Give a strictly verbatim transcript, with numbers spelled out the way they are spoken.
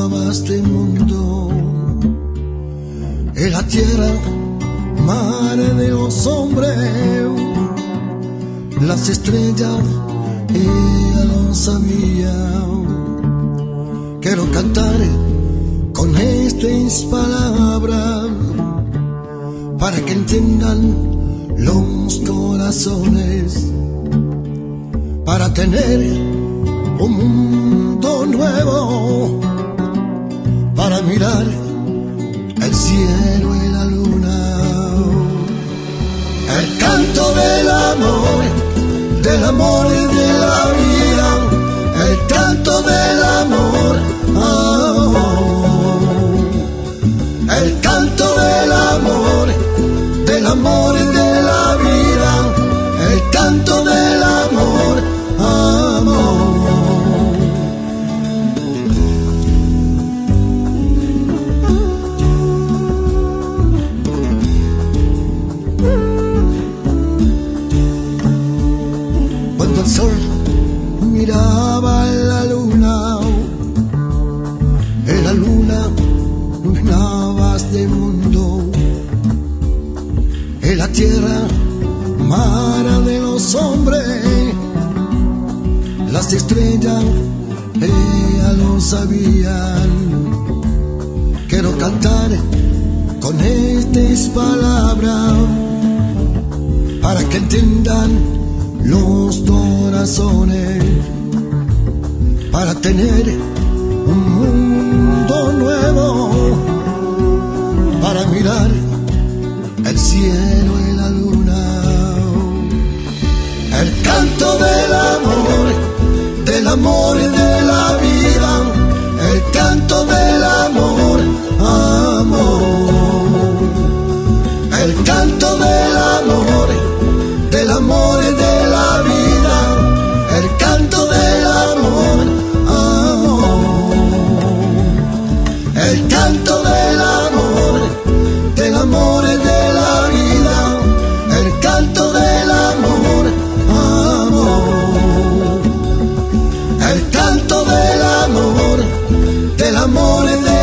iluminaba este mundo, en la tierra, madre de los hombres, las estrellas, ella lo sabía. Quiero cantar con estas palabras para que entiendan los corazones, para tener un mundo nuevo, para mirar el cielo y la luna. El canto del amor, del amor y de la vida, el canto del amor, oh, el canto del amor, del amor y de la vida, el canto del amor, amor. Cuando el sol miraba la luna, en la luna iluminaba este mundo, en la tierra, madre de los hombres, las estrellas, ella lo sabían. Quiero cantar con estas palabras para que entiendan los corazones, para tener un mundo nuevo, para mirar el cielo y la luna. El canto del amor, del amor y de la vida, el canto del amor, amor. El canto del amor, del amor y de la vida, el canto del amor, amor. El canto del amor, del amor y de la vida, el canto del amor, amor. El canto del amor, del amor y de